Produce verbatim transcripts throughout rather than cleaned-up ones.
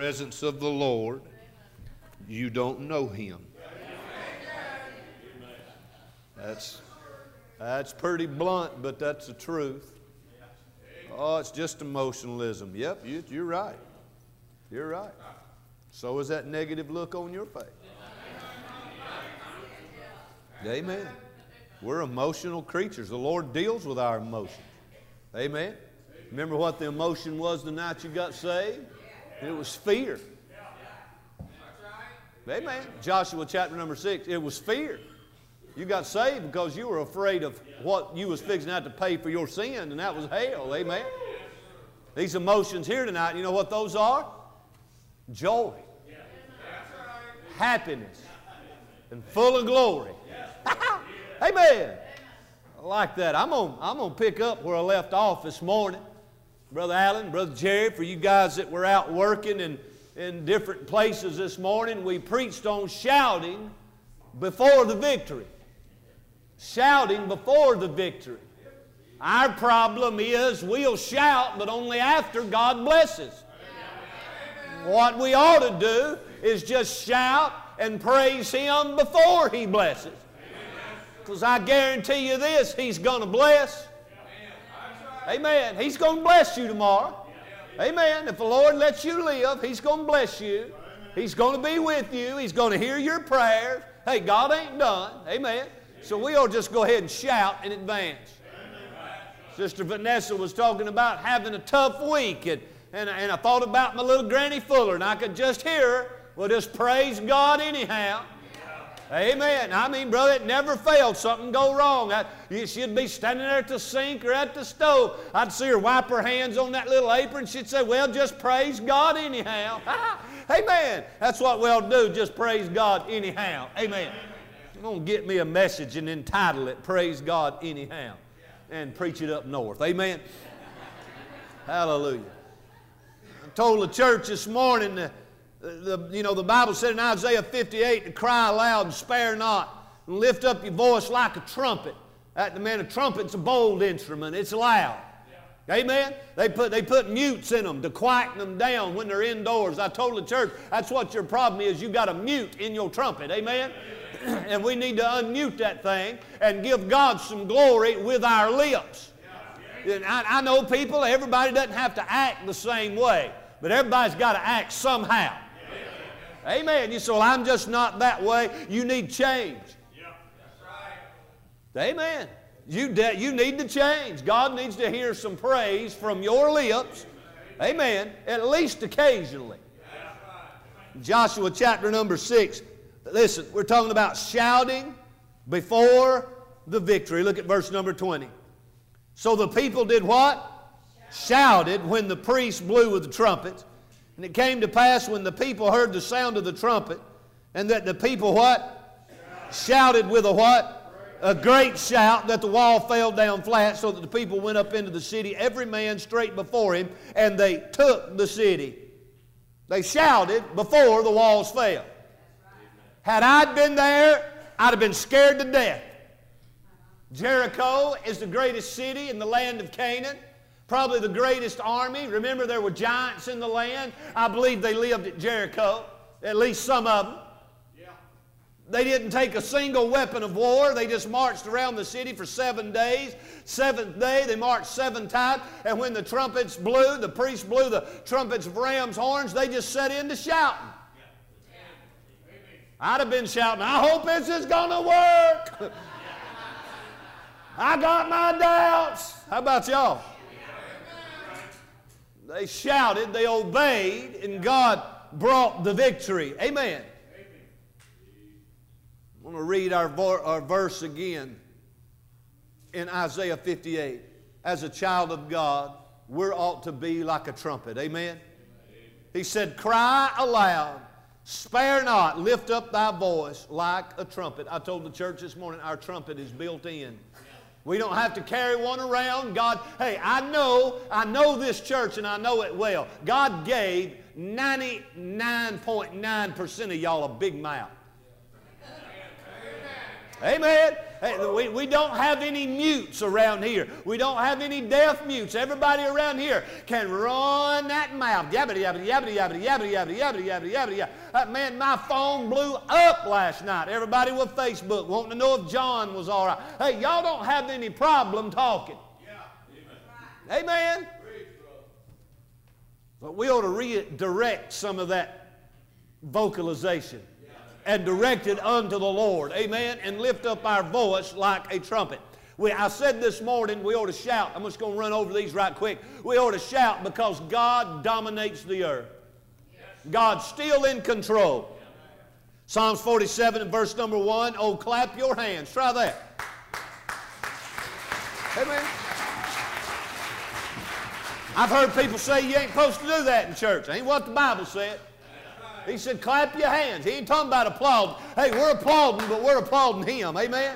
presence of the Lord, you don't know Him. That's, that's pretty blunt, but that's the truth. Oh, it's just emotionalism. Yep, you, you're right. You're right. So is that negative look on your face. Amen. We're emotional creatures. The Lord deals with our emotions. Amen. Remember what the emotion was the night you got saved? It was fear. Amen. Joshua chapter number six, it was fear. You got saved because you were afraid of what you was fixing to have to pay for your sin, and that was hell. Amen. These emotions here tonight, you know what those are? Joy, happiness, and full of glory. Amen. I like that. I'm going I'm gonna pick up where I left off this morning. Brother Allen, Brother Jerry, for you guys that were out working in, in different places this morning, we preached on shouting before the victory. Shouting before the victory. Our problem is we'll shout, but only after God blesses. What we ought to do is just shout and praise Him before He blesses. Because I guarantee you this, He's going to bless. Amen. He's going to bless you tomorrow. Amen. If the Lord lets you live, He's going to bless you. He's going to be with you. He's going to hear your prayers. Hey, God ain't done. Amen. So we'll just go ahead and shout in advance. Sister Vanessa was talking about having a tough week, and, and, and I thought about my little Granny Fuller, and I could just hear her. Well, just praise God anyhow. Amen. I mean, brother, it never failed. Something go wrong. I, she'd be standing there at the sink or at the stove. I'd see her wipe her hands on that little apron. She'd say, well, just praise God anyhow. Amen. That's what we'll do, just praise God anyhow. Amen. I'm going to get me a message and entitle it, Praise God Anyhow, and preach it up north. Amen. Hallelujah. I told the church this morning that The, you know, the Bible said in Isaiah fifty-eight to cry aloud and spare not, and lift up your voice like a trumpet. That, man, a trumpet's a bold instrument. It's loud. Yeah. Amen? They put, they put mutes in them to quieten them down when they're indoors. I told the church, that's what your problem is. You've got a mute in your trumpet. Amen? Amen. And we need to unmute that thing and give God some glory with our lips. Yeah. And I, I know people, everybody doesn't have to act the same way, but everybody's got to act somehow. Amen. You say, well, I'm just not that way. You need change. Yeah, that's right. Amen. You, de- you need to change. God needs to hear some praise from your lips. Amen. At least occasionally. Joshua chapter number six. Listen, we're talking about shouting before the victory. Look at verse number twenty. So the people did what? Shouted when the priest blew with the trumpets. And it came to pass when the people heard the sound of the trumpet, and that the people what? Shouted with a what? A great shout, that the wall fell down flat, so that the people went up into the city, every man straight before him, and they took the city. They shouted before the walls fell. Had I been there, I'd have been scared to death. Jericho is the greatest city in the land of Canaan. Probably the greatest army. Remember, there were giants in the land. I believe they lived at Jericho, at least some of them. Yeah. They didn't take a single weapon of war. They just marched around the city for seven days. Seventh day, they marched seven times. And when the trumpets blew, the priests blew the trumpets of ram's horns, they just set into shouting. Yeah. I'd have been shouting, I hope this is going to work. I got my doubts. How about y'all? They shouted, they obeyed, and God brought the victory. Amen. I want to read our, our verse again in Isaiah fifty-eight. As a child of God, we ought to be like a trumpet. Amen. He said, cry aloud, spare not, lift up thy voice like a trumpet. I told the church this morning, our trumpet is built in. We don't have to carry one around. God, hey, I know, I know this church and I know it well. God gave ninety-nine point nine percent of y'all a big mouth. Amen. Hey, we, we don't have any mutes around here. We don't have any deaf mutes. Everybody around here can run that mouth. Yabbity, yabbity, yabbity, yabbity, yabbity, yabbity, yabbity, yabbity, yabbity, yabbity. Uh, man, my phone blew up last night. Everybody with Facebook wanting to know if John was all right. Hey, y'all don't have any problem talking. Yeah. Amen. Amen. But we ought to redirect some of that vocalization and direct it unto the Lord. Amen. And lift up our voice like a trumpet. We, I said this morning we ought to shout. I'm just going to run over these right quick. We ought to shout because God dominates the earth. God's still in control. Psalms forty-seven and verse number one. Oh, clap your hands. Try that. Amen. I've heard people say you ain't supposed to do that in church. Ain't what the Bible said. He said, clap your hands. He ain't talking about applauding. Hey, we're applauding, but we're applauding Him. Amen?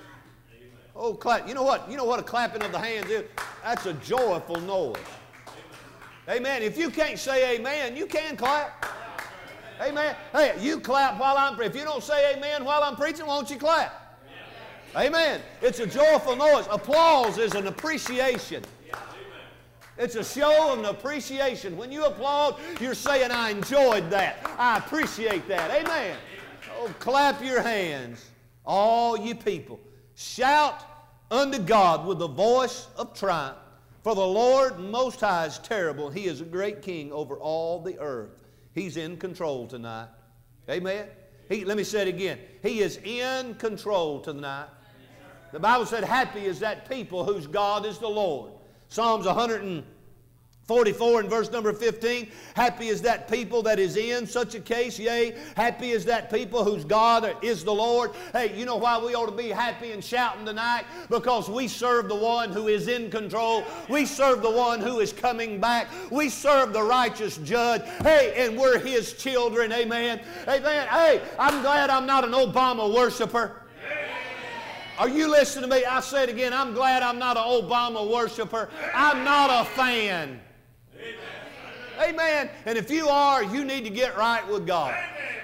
Oh, clap. You know what? You know what a clapping of the hands is? That's a joyful noise. Amen. If you can't say amen, you can clap. Amen. Hey, you clap while I'm preaching. If you don't say amen while I'm preaching, why don't you clap? Amen. It's a joyful noise. Applause is an appreciation. It's a show of an appreciation. When you applaud, you're saying, I enjoyed that. I appreciate that. Amen. Oh, clap your hands, all you people. Shout unto God with the voice of triumph. For the Lord Most High is terrible. He is a great King over all the earth. He's in control tonight. Amen. He, let me say it again. He is in control tonight. The Bible said, happy is that people whose God is the Lord. Psalms one forty-four and verse number fifteen. Happy is that people that is in such a case. Yea, happy is that people whose God is the Lord. Hey, you know why we ought to be happy and shouting tonight? Because we serve the one who is in control. We serve the one who is coming back. We serve the righteous judge. Hey, and we're His children. Amen. Amen. Hey, I'm glad I'm not an Obama worshiper. Are you listening to me? I say it again. I'm glad I'm not an Obama worshiper. I'm not a fan. Amen. Amen. And if you are, you need to get right with God.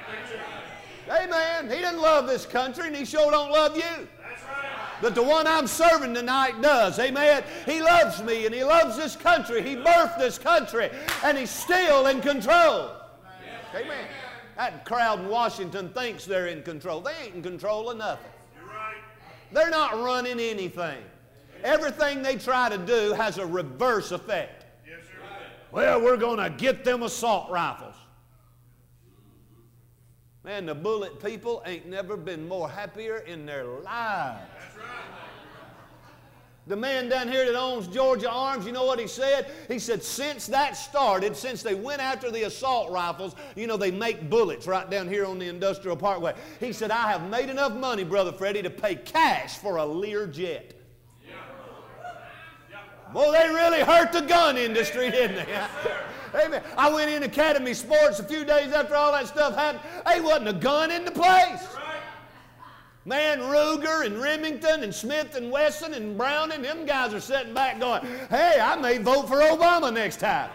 Amen. He doesn't love this country, and He sure don't love you. That's right. But the one I'm serving tonight does. Amen. He loves me, and He loves this country. He birthed this country, and He's still in control. Amen. That crowd in Washington thinks they're in control. They ain't in control of nothing. They're not running anything. Everything they try to do has a reverse effect. Yes, sir. Well, we're going to get them assault rifles. Man, the bullet people ain't never been more happier in their lives. That's right. The man down here that owns Georgia Arms, you know what he said? He said, since that started, since they went after the assault rifles, you know, they make bullets right down here on the Industrial Parkway. He said, I have made enough money, Brother Freddie, to pay cash for a Learjet. Yeah. Yeah. Boy, they really hurt the gun industry, didn't they? Amen. I went in Academy Sports a few days after all that stuff happened. There wasn't a gun in the place. Man, Ruger and Remington and Smith and Wesson and Browning, them guys are sitting back going, hey, I may vote for Obama next time.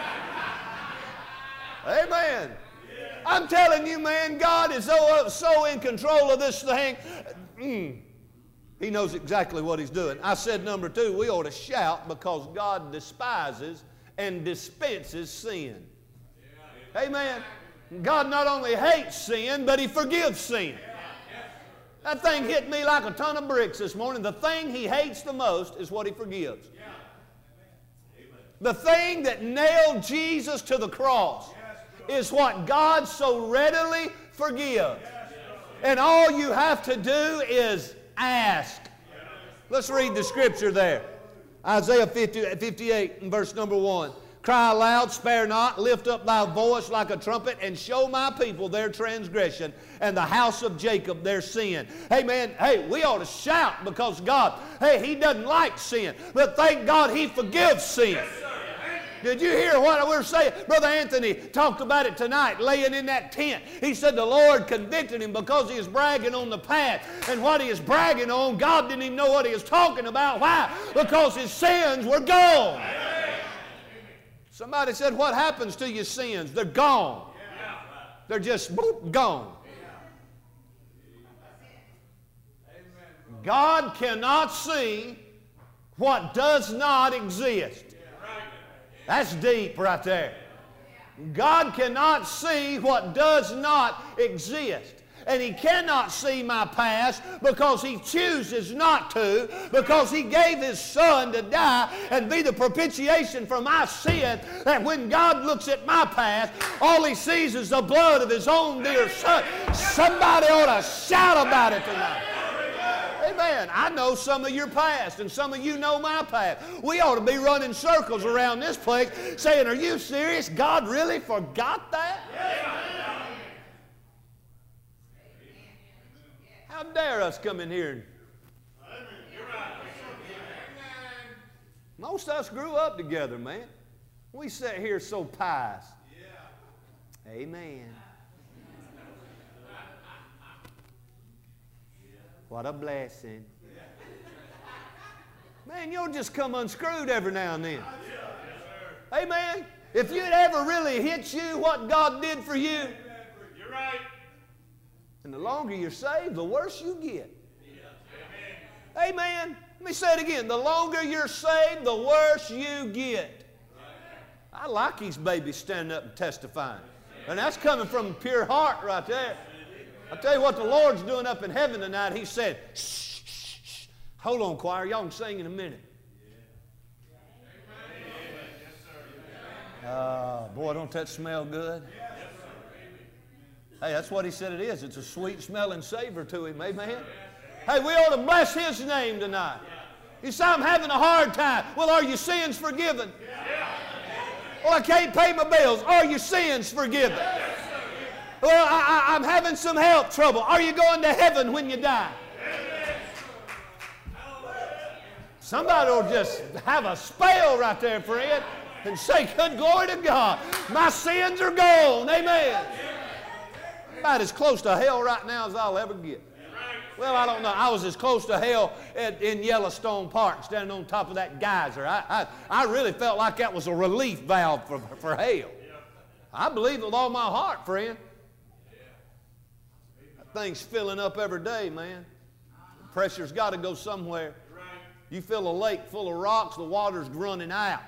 Amen. I'm telling you, man, God is so, uh, so in control of this thing. Mm. He knows exactly what He's doing. I said number two, we ought to shout because God despises and dispenses sin. Amen. God not only hates sin, but He forgives sin. That thing hit me like a ton of bricks this morning. The thing He hates the most is what He forgives. The thing that nailed Jesus to the cross is what God so readily forgives. And all you have to do is ask. Let's read the scripture there. Isaiah fifty-eight and verse number one. Cry aloud, spare not, lift up thy voice like a trumpet, and show my people their transgression, and the house of Jacob their sin. Hey, man, hey, we ought to shout because God, hey, He doesn't like sin, but thank God He forgives sin. Yes, did you hear what we were saying? Brother Anthony talked about it tonight, laying in that tent. He said the Lord convicted him because he was bragging on the past. And what he is bragging on, God didn't even know what he was talking about. Why? Because his sins were gone. Somebody said, what happens to your sins? They're gone. They're just boop, gone. God cannot see what does not exist. That's deep right there. God cannot see what does not exist. And He cannot see my past because He chooses not to, because He gave His Son to die and be the propitiation for my sin, that when God looks at my past, all He sees is the blood of His own dear Son. Somebody ought to shout about it tonight. Amen. I know some of your past, and some of you know my past. We ought to be running circles around this place saying, are you serious? God really forgot that? How dare us come in here? Most of us grew up together, man. We sit here so pious. Amen. What a blessing. Man, you'll just come unscrewed every now and then. Amen. If it ever really hits you what God did for you, you're right. And the longer you're saved, the worse you get. Amen. Amen. Let me say it again. The longer you're saved, the worse you get. I like these babies standing up and testifying. And that's coming from a pure heart right there. I'll tell you what the Lord's doing up in heaven tonight. He said, shh, shh, shh. Hold on, choir. Y'all can sing in a minute. Uh, boy, don't that smell good? Hey, that's what He said it is. It's a sweet smelling savor to Him. Amen. Hey, we ought to bless His name tonight. You say, I'm having a hard time. Well, are your sins forgiven? Well, I can't pay my bills. Are your sins forgiven? Well, I, I, I'm having some health trouble. Are you going to heaven when you die? Somebody will just have a spell right there, friend, and say, good glory to God. My sins are gone. Amen. About as close to hell right now as I'll ever get. Well, I don't know. I was as close to hell at, in Yellowstone Park, standing on top of that geyser. I, I, I really felt like that was a relief valve for, for hell. I believe with all my heart, friend. That thing's filling up every day, man. The pressure's got to go somewhere. You fill a lake full of rocks, the water's running out.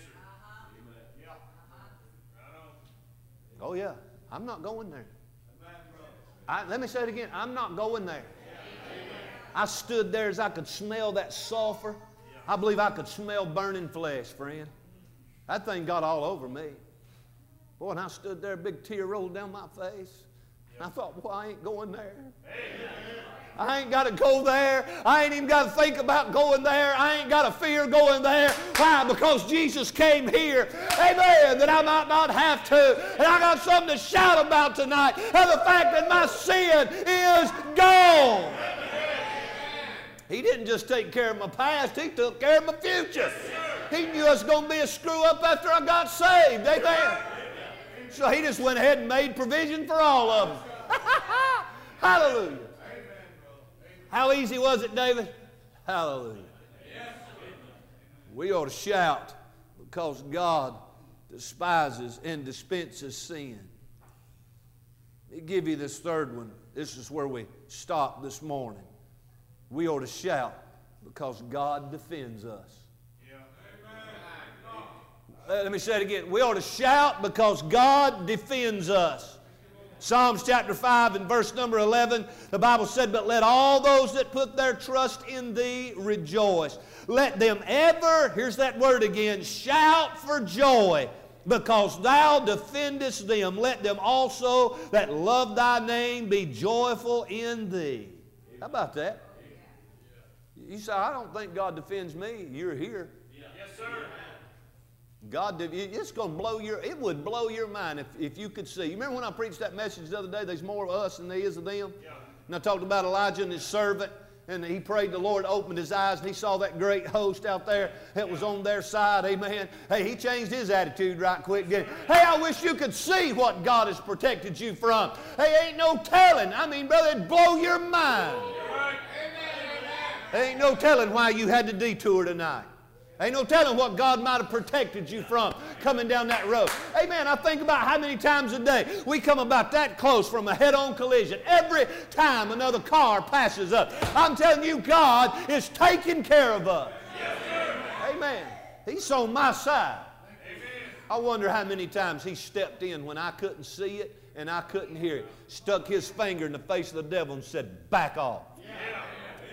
Oh, yeah. I'm not going there. I, let me say it again. I'm not going there. I stood there as I could smell that sulfur. I believe I could smell burning flesh, friend. That thing got all over me. Boy, and I stood there, a big tear rolled down my face. And I thought, boy, I ain't going there. I ain't got to go there. I ain't even got to think about going there. I ain't got to fear going there. Why? Because Jesus came here. Amen. That I might not have to. And I got something to shout about tonight. And the fact that my sin is gone. He didn't just take care of my past. He took care of my future. He knew I was going to be a screw up after I got saved. Amen. So He just went ahead and made provision for all of them. Hallelujah. How easy was it, David? Hallelujah. We ought to shout because God despises and dispenses sin. Let me give you this third one. This is where we stop this morning. We ought to shout because God defends us. Let me say it again. We ought to shout because God defends us. Psalms chapter five and verse number eleven, the Bible said, but let all those that put their trust in Thee rejoice. Let them ever, here's that word again, shout for joy, because Thou defendest them. Let them also that love Thy name be joyful in Thee. How about that? You say, I don't think God defends me. You're here. Yes, sir. God, it's going to blow your, it would blow your mind if, if you could see. You remember when I preached that message the other day, there's more of us than there is of them? Yeah. And I talked about Elijah and his servant, and he prayed the Lord opened his eyes, and he saw that great host out there that was on their side, amen. Hey, he changed his attitude right quick, didn't he? Hey, I wish you could see what God has protected you from. Hey, ain't no telling. I mean, brother, it'd blow your mind. Right. There ain't no telling why you had to detour tonight. Ain't no telling what God might have protected you from coming down that road. Amen. I think about how many times a day we come about that close from a head-on collision. Every time another car passes us. I'm telling you, God is taking care of us. Yes, sir. Amen. He's on my side. Amen. I wonder how many times He stepped in when I couldn't see it and I couldn't hear it. Stuck His finger in the face of the devil and said, back off. Yeah.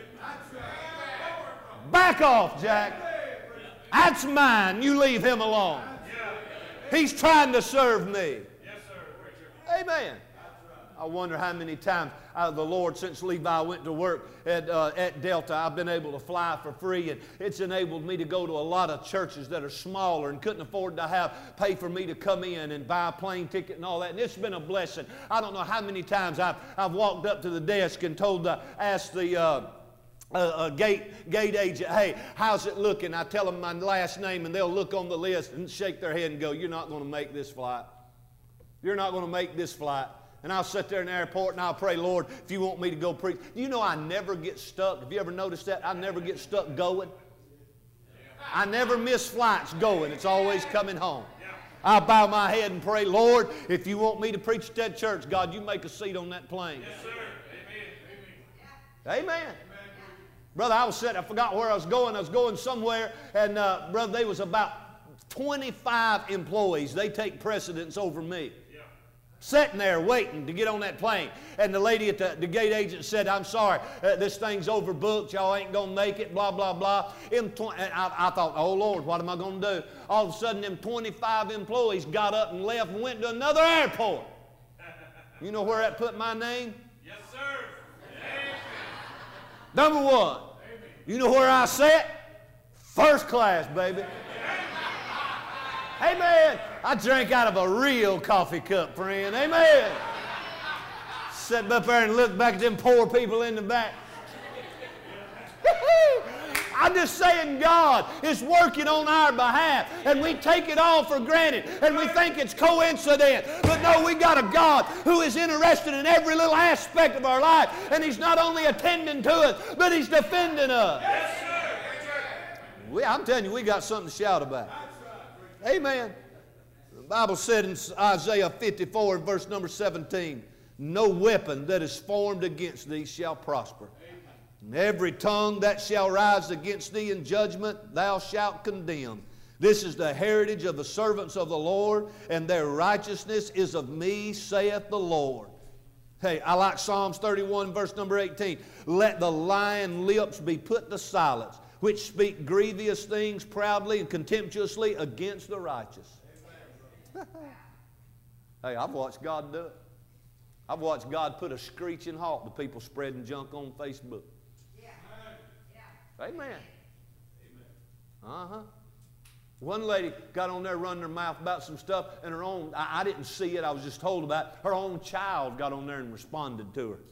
Back off, Jack. That's mine. You leave him alone. He's trying to serve me. Amen. I wonder how many times uh, the Lord, since Levi went to work at, uh, at Delta, I've been able to fly for free, and it's enabled me to go to a lot of churches that are smaller and couldn't afford to have pay for me to come in and buy a plane ticket and all that. And it's been a blessing. I don't know how many times I've, I've walked up to the desk and told the, asked the uh, Uh, a gate, gate agent, hey, how's it looking? I tell them my last name, and they'll look on the list and shake their head and go, you're not going to make this flight. You're not going to make this flight. And I'll sit there in the airport and I'll pray, Lord, if you want me to go preach. You know I never get stuck. Have you ever noticed that? I never get stuck going. I never miss flights going. It's always coming home. I bow my head and pray, Lord, if you want me to preach at that church, God, you make a seat on that plane. Yes, sir. Amen. Amen. Amen. Brother, I was sitting, I forgot where I was going. I was going somewhere, and uh, brother, there was about twenty-five employees. They take precedence over me. Yeah. Sitting there waiting to get on that plane. And the lady at the, the gate agent said, I'm sorry, uh, this thing's overbooked. Y'all ain't going to make it, blah, blah, blah. And I, I thought, oh, Lord, what am I going to do? All of a sudden, them twenty-five employees got up and left and went to another airport. You know where that put my name? Yes, sir. Number one, you know where I sat? First class, baby. Amen. I drank out of a real coffee cup, friend. Amen. Sat up there and looked back at them poor people in the back. I'm just saying God is working on our behalf, and we take it all for granted, and we think it's coincidence. But no, we got a God who is interested in every little aspect of our life, and He's not only attending to us, but He's defending us. Yes, sir. We, I'm telling you, we got something to shout about. Amen. The Bible said in Isaiah fifty-four, verse number seventeen, no weapon that is formed against thee shall prosper. And every tongue that shall rise against thee in judgment thou shalt condemn. This is the heritage of the servants of the Lord, and their righteousness is of me, saith the Lord. Hey, I like Psalms thirty-one, verse number eighteen. Let the lying lips be put to silence, which speak grievous things proudly and contemptuously against the righteous. Hey, I've watched God do it. I've watched God put a screeching halt to people spreading junk on Facebook. Amen. Uh-huh. One lady got on there running her mouth about some stuff, and her own, I, I didn't see it, I was just told about it. Her own child got on there and responded to her.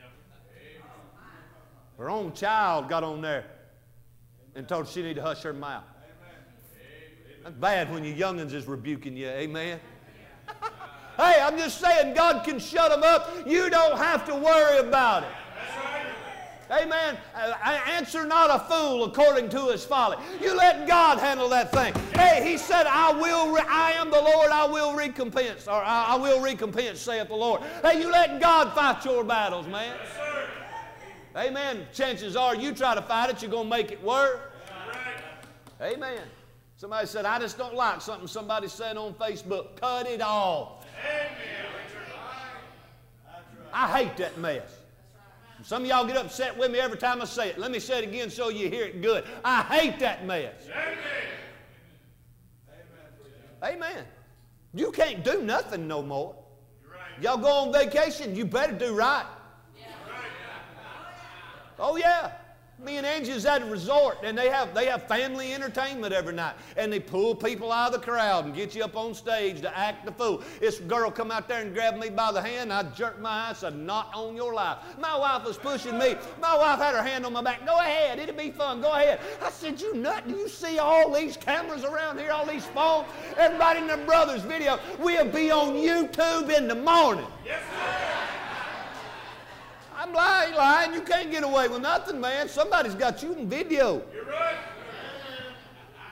Her own child got on there and told her she needed to hush her mouth. That's bad when your young'uns is rebuking you. Amen. Hey, I'm just saying God can shut them up. You don't have to worry about it. Amen. Uh, answer not a fool according to his folly. You let God handle that thing. Hey, He said, I will, re- I am the Lord, I will recompense, or I, I will recompense, saith the Lord. Hey, you let God fight your battles, man. Yes, sir. Amen. Chances are you try to fight it, you're going to make it worse. Right. Amen. Somebody said, I just don't like something somebody said on Facebook. Cut it off. Amen. I hate that mess. Some of y'all get upset with me every time I say it. Let me say it again so you hear it good. I hate that mess. Amen. Amen. You can't do nothing no more. Right. Y'all go on vacation, you better do right. Yeah. Oh, yeah. Me and Angie is at a resort, and they have, they have family entertainment every night. And they pull people out of the crowd and get you up on stage to act the fool. This girl come out there and grabbed me by the hand. I jerked my eye and said, not on your life. My wife was pushing me. My wife had her hand on my back. Go ahead. It'll be fun. Go ahead. I said, you nut. Do you see all these cameras around here, all these phones? Everybody in their brother's video. We'll be on YouTube in the morning. Yes, sir. I'm lying, lying. You can't get away with nothing, man. Somebody's got you in video. You're right.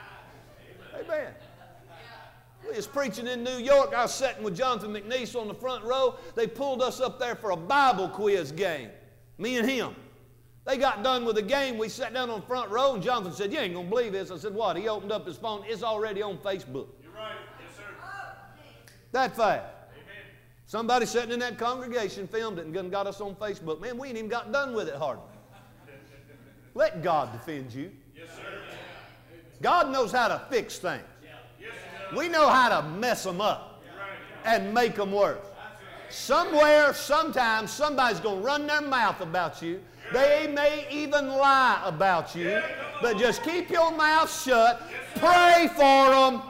was preaching in New York. I was sitting with Jonathan McNeese on the front row. They pulled us up there for a Bible quiz game, me and him. They got done with the game. We sat down on the front row, and Jonathan said, you ain't going to believe this. I said, what? He opened up his phone. It's already on Facebook. You're right. Yes, sir. That fast. Amen. Somebody sitting in that congregation filmed it and got us on Facebook. Man, we ain't even got done with it hardly. Let God defend you. Yes, sir. God knows how to fix things. Yes, sir. We know how to mess them up and make them worse. Somewhere, sometime, somebody's going to run their mouth about you. They may even lie about you. But just keep your mouth shut. Pray for them.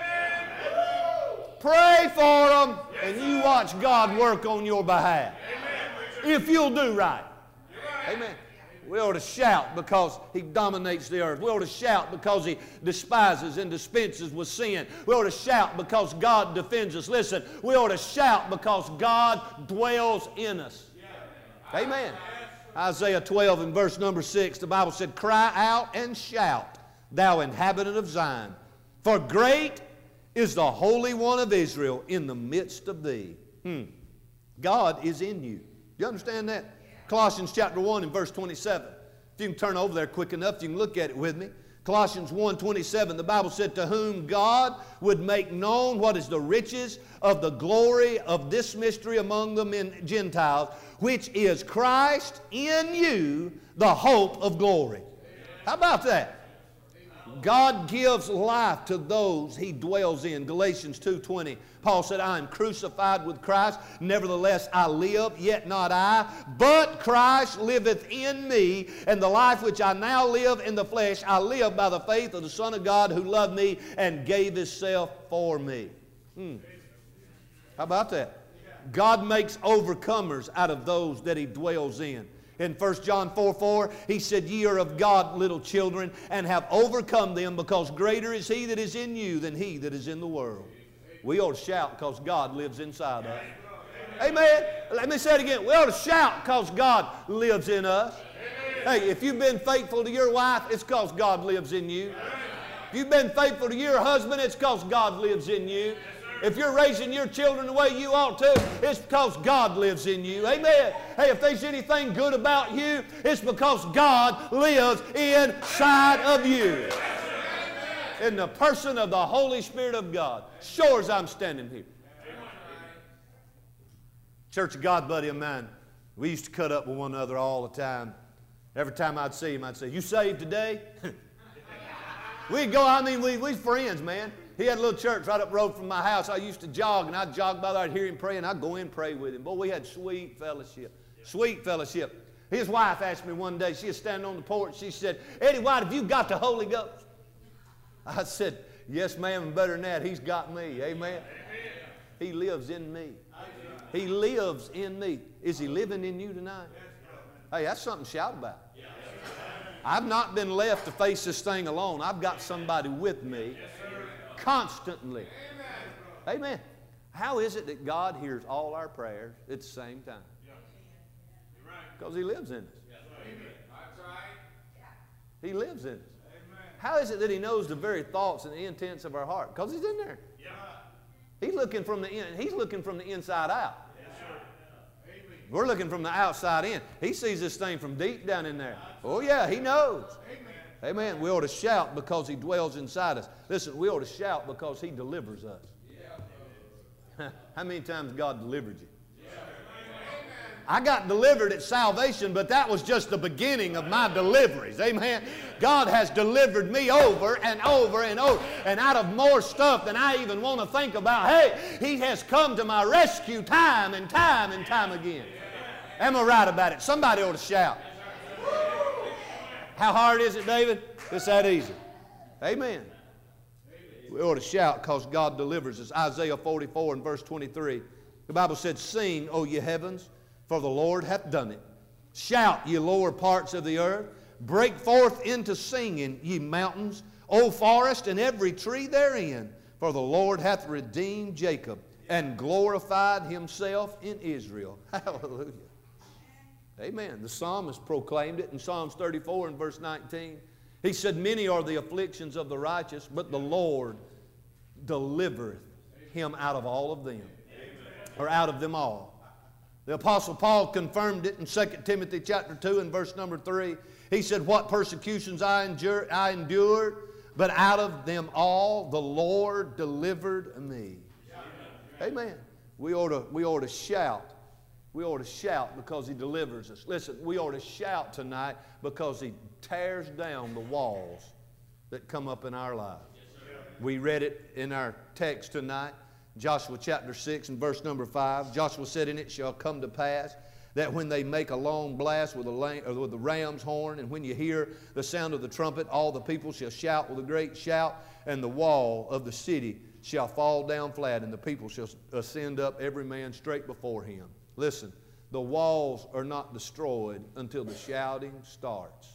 Pray for them. And you watch God work on your behalf. If you'll do right. Amen. We ought to shout because He dominates the earth. We ought to shout because He despises and dispenses with sin. We ought to shout because God defends us. Listen, we ought to shout because God dwells in us. Amen. Isaiah twelve and verse number six, the Bible said, cry out and shout, thou inhabitant of Zion, for great is the Holy One of Israel in the midst of thee. Hmm. God is in you. You understand that? Colossians chapter one and verse twenty-seven. If you can turn over there quick enough, you can look at it with me. Colossians one twenty-seven, the Bible said, to whom God would make known what is the riches of the glory of this mystery among the men, Gentiles, which is Christ in you, the hope of glory. How about that? God gives life to those He dwells in. Galatians two twenty, Paul said, I am crucified with Christ. Nevertheless I live, yet not I, but Christ liveth in me. And the life which I now live in the flesh, I live by the faith of the Son of God who loved me and gave Himself for me. Hmm. How about that? God makes overcomers out of those that He dwells in. In First John four four, He said, ye are of God, little children, and have overcome them, because greater is He that is in you than he that is in the world. We ought to shout because God lives inside us. Amen. Let me say it again. We ought to shout because God lives in us. Hey, if you've been faithful to your wife, it's because God lives in you. If you've been faithful to your husband, it's because God lives in you. If you're raising your children the way you ought to, it's because God lives in you. Amen. Hey, if there's anything good about you, it's because God lives inside of you. In the person of the Holy Spirit of God. Sure as I'm standing here. Church of God buddy of mine, we used to cut up with one another all the time. Every time I'd see him, I'd say, you saved today? We'd go, I mean, we, we friends, man. He had a little church right up the road from my house. I used to jog, and I'd jog by there, I'd hear him pray, and I'd go in and pray with him. Boy, we had sweet fellowship. Sweet fellowship. His wife asked me one day, she was standing on the porch, she said, Eddie White, have you got the Holy Ghost? I said, yes, ma'am, and better than that, He's got me. Amen. Amen. He lives in me. He lives in me. Is He living in you tonight? Hey, that's something to shout about. I've not been left to face this thing alone. I've got somebody with me constantly. Amen. How is it that God hears all our prayers at the same time? Because He lives in us. He lives in us. How is it that He knows the very thoughts and the intents of our heart? Because He's in there. He's looking from the in, He's looking from the inside out. We're looking from the outside in. He sees this thing from deep down in there. Oh yeah, He knows. Amen. We ought to shout because He dwells inside us. Listen, we ought to shout because He delivers us. How many times God delivered you? I got delivered at salvation, but that was just the beginning of my deliveries. Amen. God has delivered me over and over and over, and out of more stuff than I even want to think about. Hey, He has come to my rescue time and time and time again. Am I right about it? Somebody ought to shout. How hard is it, David? It's that easy. Amen. We ought to shout because God delivers us. Isaiah forty-four and verse twenty-three. The Bible said, sing, O ye heavens, for the Lord hath done it. Shout, ye lower parts of the earth. Break forth into singing, ye mountains, O forest, and every tree therein. For the Lord hath redeemed Jacob, and glorified Himself in Israel. Hallelujah. Amen. The psalmist proclaimed it in Psalms thirty-four and verse nineteen. He said, many are the afflictions of the righteous, but the Lord delivereth him out of all of them, or out of them all. The Apostle Paul confirmed it in Second Timothy chapter two and verse number three. He said, what persecutions I, endure, I endured, but out of them all the Lord delivered me. Amen. We ought to, we ought to shout. We ought to shout because He delivers us. Listen, we ought to shout tonight because He tears down the walls that come up in our lives. We read it in our text tonight. Joshua chapter six and verse number five. Joshua said, and it shall come to pass that when they make a long blast with, a lam, or with the ram's horn, and when you hear the sound of the trumpet, all the people shall shout with a great shout, and the wall of the city shall fall down flat, and the people shall ascend up every man straight before him. Listen, the walls are not destroyed until the shouting starts.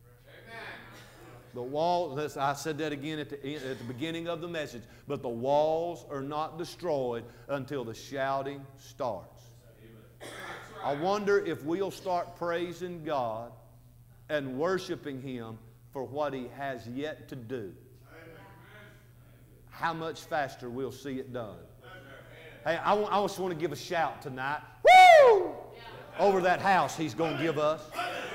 The walls, I said that again at the, at the beginning of the message, but the walls are not destroyed until the shouting starts. I wonder if we'll start praising God and worshiping Him for what He has yet to do. How much faster we'll see it done. Hey, I, want, I just want to give a shout tonight. Woo! Over that house He's going to give us.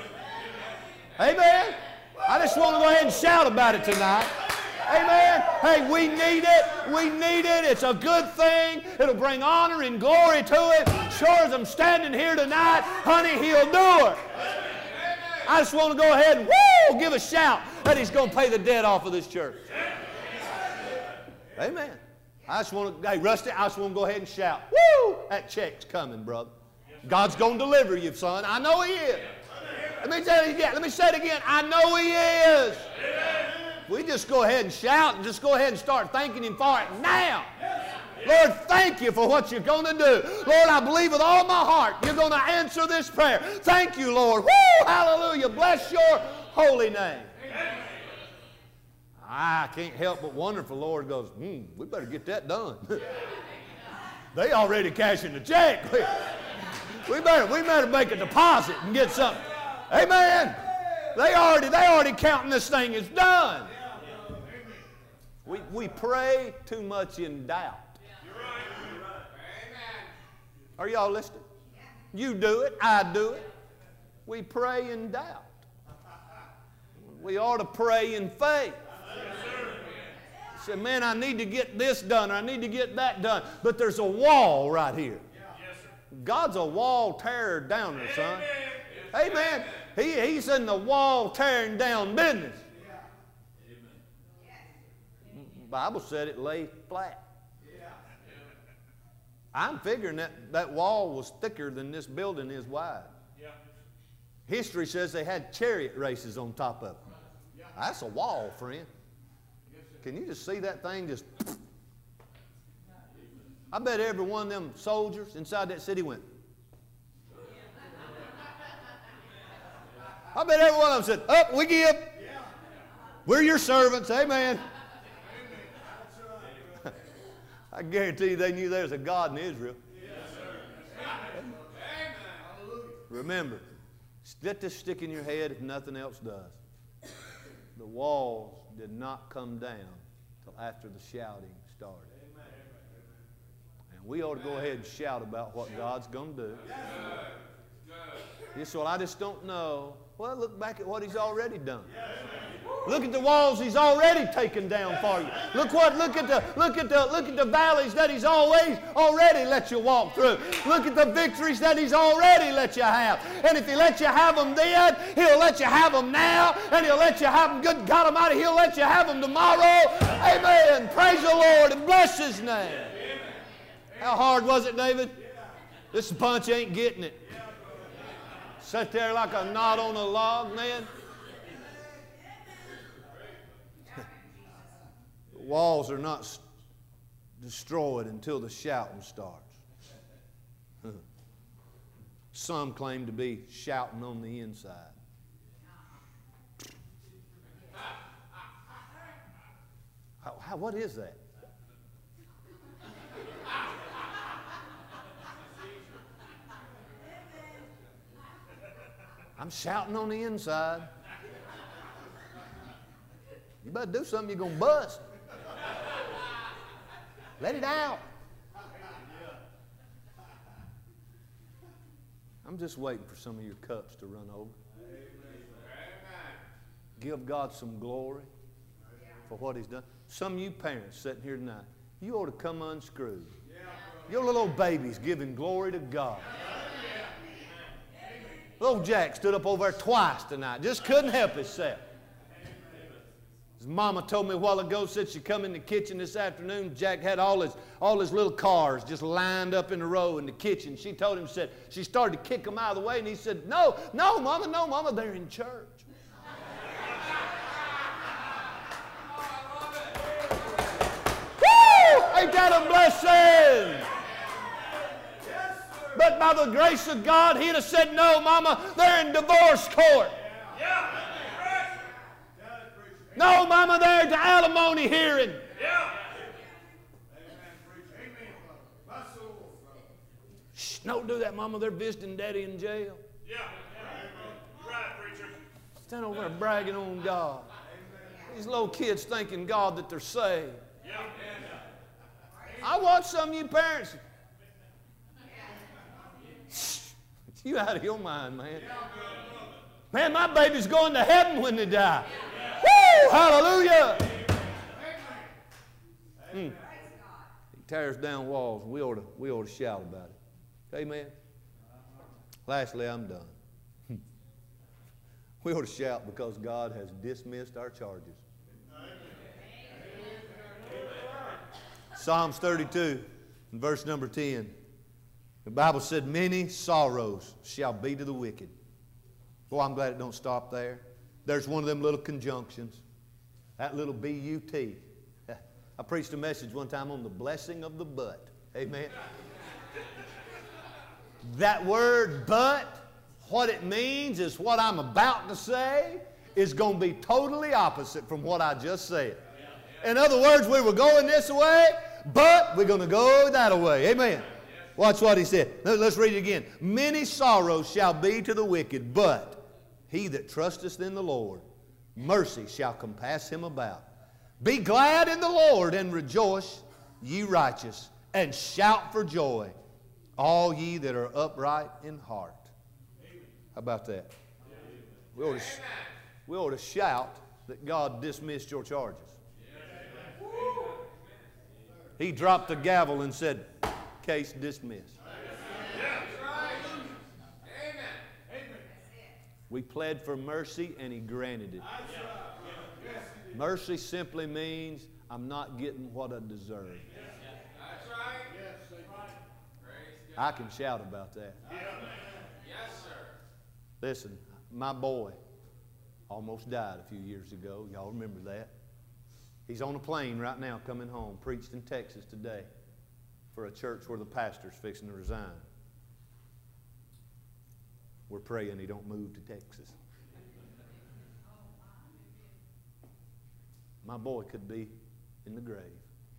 Amen. I just want to go ahead and shout about it tonight. Amen. Hey, we need it. We need it. It's a good thing. It'll bring honor and glory to it. Sure as I'm standing here tonight, honey, He'll do it. I just want to go ahead and woo, give a shout that He's going to pay the debt off of this church. Amen. I just want to, hey, Rusty, I just want to go ahead and shout. Woo! That check's coming, brother. God's going to deliver you, son. I know He is. Let me say it again. Let me say it again. I know He is. We just go ahead and shout and just go ahead and start thanking Him for it now. Lord, thank You for what You're going to do. Lord, I believe with all my heart You're going to answer this prayer. Thank You, Lord. Woo! Hallelujah. Bless Your holy name. I can't help but wonder if the Lord goes, hmm, we better get that done. They already cashing the check. We better, we better make a deposit and get something. Amen. They already, they already counting this thing as done. We, we pray too much in doubt. Are y'all listening? You do it. I do it. We pray in doubt. We ought to pray in faith. Say, man, I need to get this done, or I need to get that done. But there's a wall right here. God's a wall tearer downer, son. Amen. He, he's in the wall tearing down business. The Bible said it lay flat. I'm figuring that that wall was thicker than this building is wide. History says they had chariot races on top of it. That's a wall, friend. Can you just see that thing just... I bet every one of them soldiers inside that city went... I bet every one of them said, up, we give. We're your servants. Amen. I guarantee you they knew there was a God in Israel. Remember, let this stick in your head if nothing else does. The walls did not come down until after the shouting started. And we ought to go ahead and shout about what God's going to do. Yes, well, I just don't know. Well, look back at what He's already done. Look at the walls He's already taken down for you. Look what, look at the, look at the, look at the valleys that He's always already let you walk through. Look at the victories that He's already let you have. And if He let you have them then, He'll let you have them now, and He'll let you have them. Good God Almighty, He'll let you have them tomorrow. Amen. Praise the Lord and bless His name. How hard was it, David? This bunch ain't getting it. Sat there like a knot on a log, man. The walls are not destroyed until the shouting starts. Some claim to be shouting on the inside. How, how, what is that? I'm shouting on the inside. You better do something, you're going to bust. Let it out. I'm just waiting for some of your cups to run over. Give God some glory for what He's done. Some of you parents sitting here tonight, you ought to come unscrewed. Your little old baby's giving glory to God. Little Jack stood up over there twice tonight. Just couldn't help himself. His mama told me a while ago, said she come in the kitchen this afternoon. Jack had all his, all his little cars just lined up in a row in the kitchen. She told him, said, she started to kick them out of the way, and he said, no, no, Mama, no, Mama, they're in church. Woo! Ain't that a blessing? But by the grace of God, he'd have said, no, Mama, they're in divorce court. No, Mama, they're at the alimony hearing. Shh, don't do that, Mama. They're visiting Daddy in jail. Yeah. You're right, preacher. Stand over there bragging on God. These little kids thinking God that they're saved. Yeah. I watch some of you parents. You out of your mind, man. Man, my baby's going to heaven when they die. Woo! Hallelujah! Mm. He tears down walls. We ought to, we ought to shout about it. Amen. Lastly, I'm done. We ought to shout because God has dismissed our charges. Psalms thirty-two, and verse number ten. The Bible said, many sorrows shall be to the wicked. Boy, I'm glad it don't stop there. There's one of them little conjunctions. That little B U T. I preached a message one time on the blessing of the but. Amen. That word but, what it means is what I'm about to say is going to be totally opposite from what I just said. In other words, we were going this way, but we're going to go that way. Amen. Watch what he said. Let's read it again. Many sorrows shall be to the wicked, but he that trusteth in the Lord, mercy shall compass him about. Be glad in the Lord and rejoice, ye righteous, and shout for joy, all ye that are upright in heart. How about that? We ought to, we ought to shout that God dismissed your charges. He dropped the gavel and said, case dismissed. We pled for mercy and He granted it. Mercy simply means I'm not getting what I deserve. I can shout about that. Listen, my boy almost died a few years ago. Y'all remember that? He's on a plane right now coming home. Preached in Texas today for a church where the pastor's fixing to resign. We're praying he don't move to Texas. My boy could be in the grave.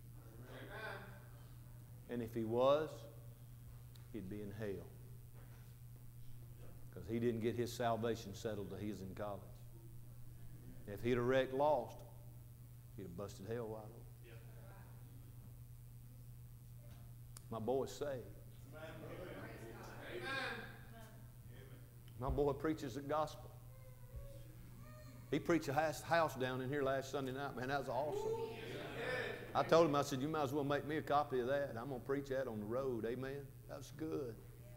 And if he was, he'd be in hell. Because he didn't get his salvation settled till he was in college. If he'd have wrecked lost, he'd have busted hell wide open. My boy's saved. My boy preaches the gospel. He preached a house down in here last Sunday night. Man, that was awesome. I told him, I said, you might as well make me a copy of that. I'm going to preach that on the road. Amen. That's good.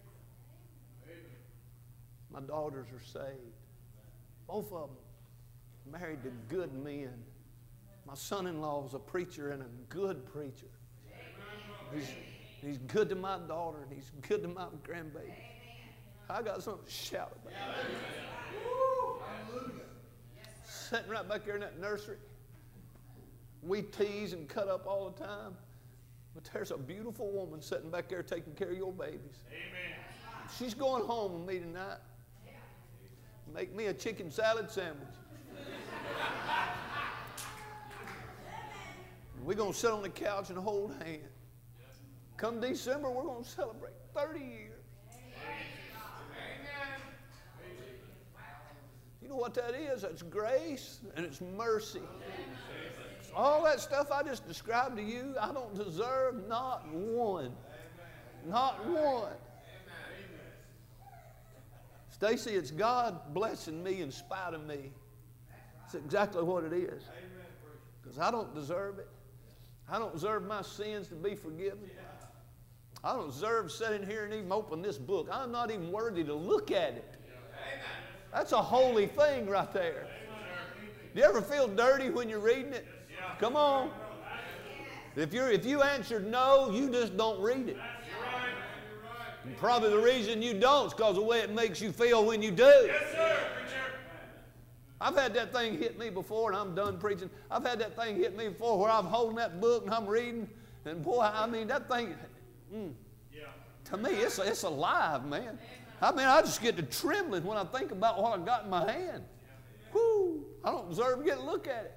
My daughters are saved. Both of them married to good men. My son-in-law is a preacher and a good preacher. He's, he's good to my daughter and he's good to my grandbaby. I got something to shout about. Sitting right back there in that nursery. We tease and cut up all the time. But there's a beautiful woman sitting back there taking care of your babies. Amen. She's going home with me tonight. Make me a chicken salad sandwich. We're going to sit on the couch and hold hands. Come December, we're going to celebrate thirty years. You know what that is? That's grace and it's mercy. All that stuff I just described to you, I don't deserve not one. Not one. Stacy, it's God blessing me in spite of me. That's exactly what it is. Because I don't deserve it. I don't deserve my sins to be forgiven. I don't deserve sitting here and even open this book. I'm not even worthy to look at it. That's a holy thing right there. Do you ever feel dirty when you're reading it? Come on. If, you're, if you answered no, you just don't read it. And probably the reason you don't is because of the way it makes you feel when you do. Yes, sir. I've had that thing hit me before, and I'm done preaching. I've had that thing hit me before where I'm holding that book and I'm reading, and boy, I mean, that thing, mm, Yeah. to me, it's, it's alive, man. I mean, I just get to trembling when I think about what I got in my hand. Whoo! I don't deserve to get a look at it.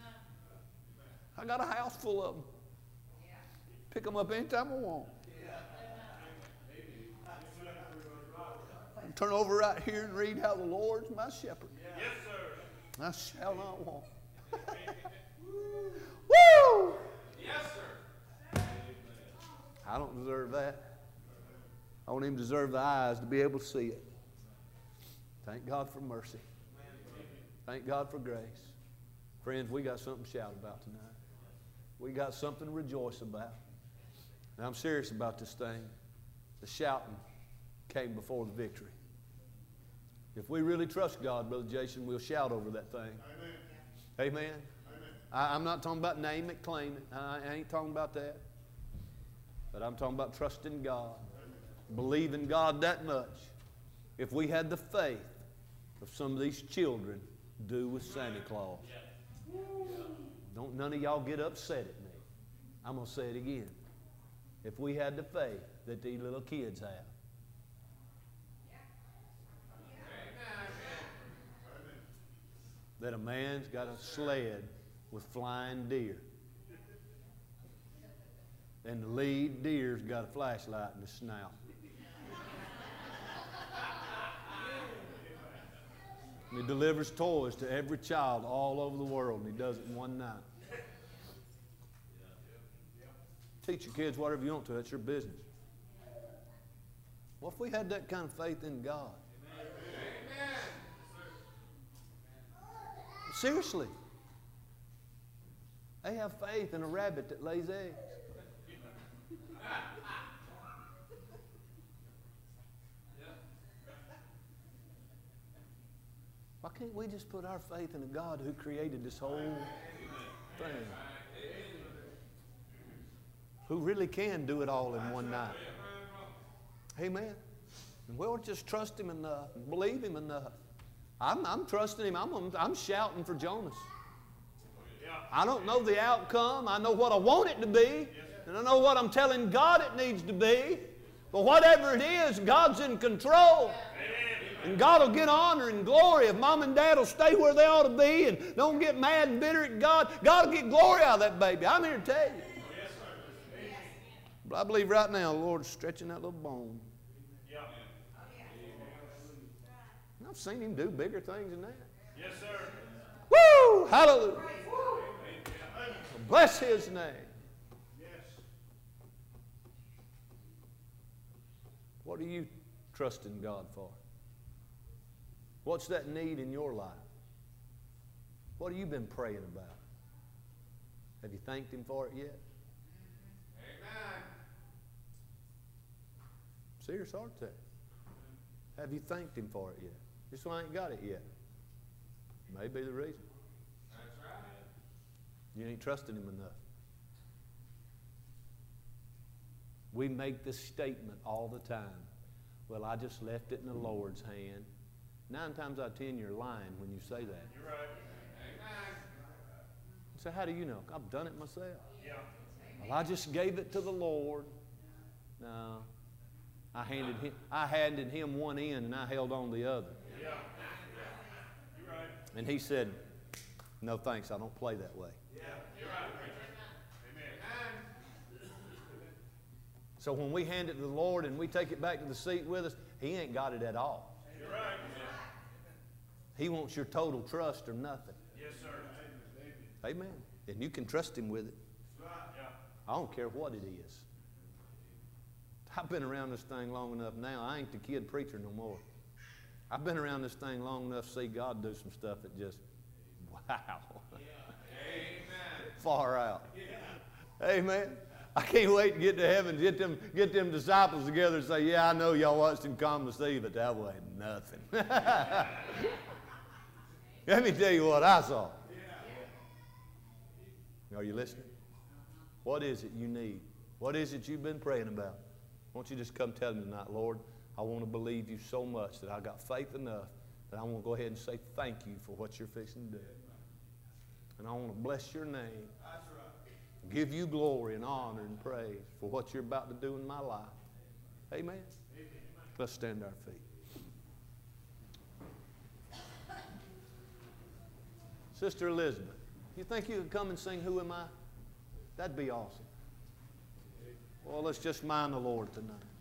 I got a house full of them. Pick them up anytime I want. I can turn over right here and read how the Lord's my shepherd. Yes, sir. I shall not want. Woo! Yes, sir. I don't deserve that. I don't even deserve the eyes to be able to see it. Thank God for mercy. Thank God for grace. Friends, we got something to shout about tonight. We got something to rejoice about. And I'm serious about this thing. The shouting came before the victory. If we really trust God, Brother Jason, we'll shout over that thing. Amen. Amen. Amen. I, I'm not talking about name it, claim it. I, I ain't talking about that. But I'm talking about trusting God. Believing God that much. If we had the faith of some of these children do with Santa Claus. Don't none of y'all get upset at me. I'm going to say it again. If we had the faith that these little kids have. That a man's got a sled with flying deer. And the lead deer's got a flashlight in his snout. And he delivers toys to every child all over the world, and he does it in one night. Teach your kids whatever you want to. That's your business. What if we had that kind of faith in God? Amen. Seriously. They have faith in a rabbit that lays eggs. Why can't we just put our faith in a God who created this whole thing? Who really can do it all in one night. Amen. And we'll just trust Him enough, and believe Him enough. I'm, I'm trusting Him. I'm, I'm shouting for Jonas. I don't know the outcome. I know what I want it to be. And I know what I'm telling God it needs to be. But whatever it is, God's in control. And God will get honor and glory if Mom and Dad will stay where they ought to be and don't get mad and bitter at God. God will get glory out of that baby. I'm here to tell you. But I believe right now the Lord's stretching that little bone. And I've seen Him do bigger things than that. Yes, sir. Woo! Hallelujah. Bless His name. Yes. What are you trusting God for? What's that need in your life? What have you been praying about? Have you thanked Him for it yet? Amen. Serious heart attack. Have you thanked Him for it yet? Just why I ain't got it yet. May be the reason. That's right. You ain't trusting Him enough. We make this statement all the time. Well, I just left it in the Lord's hand. Nine times out of ten, you're lying when you say that. You're right. Amen. So how do you know? I've done it myself. Yeah. Well, I just gave it to the Lord. No. I handed him, I handed him one end and I held on the other. Yeah. You're right. And He said, no thanks, I don't play that way. Yeah. You're right, preacher. Amen. So when we hand it to the Lord and we take it back to the seat with us, He ain't got it at all. You're right. He wants your total trust or nothing. Yes, sir. Amen. And you can trust Him with it. Yeah. I don't care what it is. I've been around this thing long enough now. I ain't the kid preacher no more. I've been around this thing long enough to see God do some stuff that just, wow. Amen. Far out. Amen. I can't wait to get to heaven, get them, get them disciples together and say, yeah, I know y'all watched him come to see, but that was nothing. Let me tell you what I saw. Are you listening? What is it you need? What is it you've been praying about? Won't you just come tell me tonight, Lord, I want to believe you so much that I got faith enough that I want to go ahead and say thank you for what you're fixing to do. And I want to bless your name. Give you glory and honor and praise for what you're about to do in my life. Amen. Let's stand to our feet. Sister Elizabeth, you think you could come and sing Who Am I? That'd be awesome. Well, let's just mind the Lord tonight.